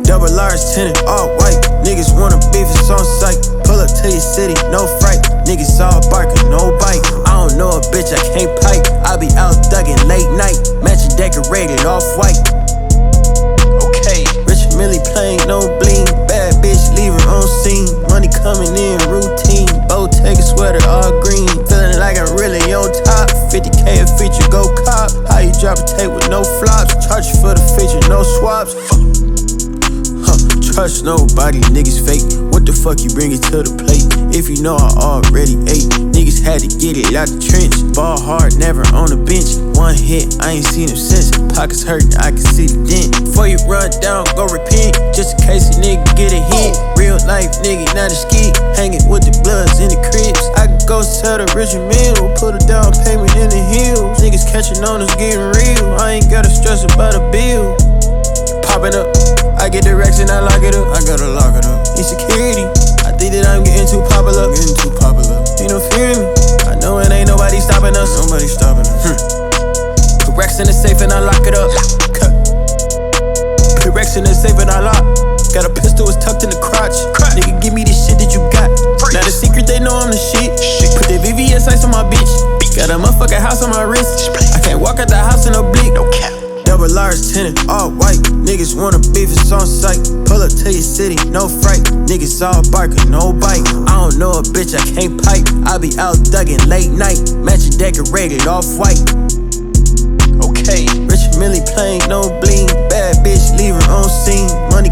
Double large tenant, all white. Niggas wanna beef, it's on sight. Pull up to your city, no fright. Niggas all barking, no bite. I don't know a bitch, I can't pipe. I be out thuggin' late night. Mansion decorated, off-white. Okay. Rich Millie plain, no bling. Bad bitch, leave her on scene. Money coming in, routine. Bottega sweater, all green. Feeling like I'm really on top. 50K a feature, go cop. How you drop a tape with no flops? Charge you for the feature, no swaps. Trust nobody, niggas fake. What the fuck you bring it to the plate? If you know I already ate. Niggas had to get it out the trench. Ball hard, never on the bench. One hit, I ain't seen him since. Pockets hurting, I can see the dent. Before you run down, go repent. Just in case a nigga get a hit. Real life nigga, not a ski. Hanging with the bloods in the cribs. I can go sell the Richard Mill. Put a down payment in the hills. Niggas catching on us getting real. I ain't gotta stress about a bill. Popping up, I get the racks and I lock it up. I gotta lock it up. Insecurity, I think that I'm getting too popular. Getting too popular. Ain't no fear in me. I know it ain't nobody stopping us. Nobody stopping us. Put racks in the safe and I lock it up. Put racks in the safe and I lock. Got a pistol, it's tucked in the crotch. Nigga, give me the shit that you got. Now the secret, they know I'm the shit. Put the VVS ice on my bitch. Got a motherfucking house on my wrist. I can't walk out the house in no bleak. No cap. Double large tenant, all white. Niggas wanna beef, it's on sight. Pull up to your city, no fright. Niggas all barking, no bite. I don't know a bitch, I can't pipe. I be out thuggin' late night. Mansion decorated, off-white. Okay. Rich Millie plain, no bling. Bad bitch, leave her on scene. Money